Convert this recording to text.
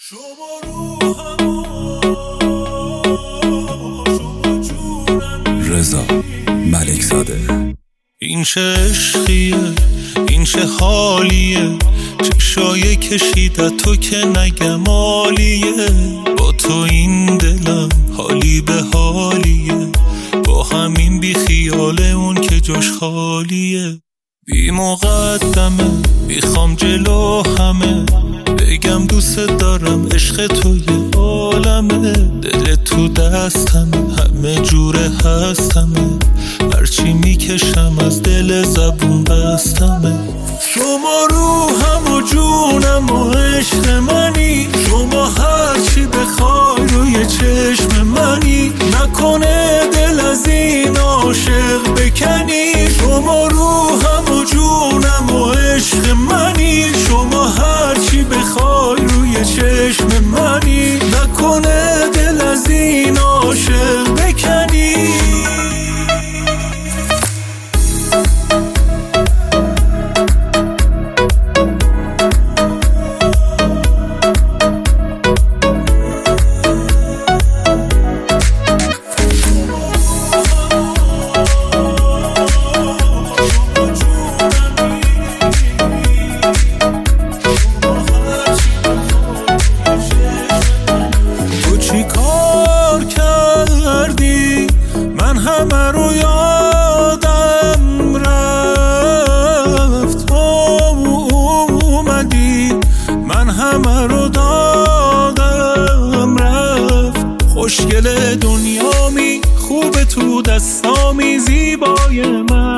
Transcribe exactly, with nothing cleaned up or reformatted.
رضا ملکزاده. این چه عشقیه، این چه حالیه، چشای کشیده تو که نگم عالیه. با تو این دلم حالی به حالیه، با همین بی خیال اون که جاش خالیه. بی مقدمه میخوام جلو همه بگم دوست دارم، عشق تو یه عالمه. دل تو دستمه، همه جوره هستمه، هرچی میکشم از دل زبون بستمه. شما روحم و جونم و عشق منی، شما هرچی بخوای روی چشم منی. نکنه دل از این عاشق بکنی. شما روحم و جونم و عشق منی، شما هرچی بخوای روی چشم منی. نکنه دل از این عاشق بکنی. همه رو یادم رفت، اومدی من همه رو دادم رفت. خوشگل دنیامی، خوب تو دستامی، زیبای من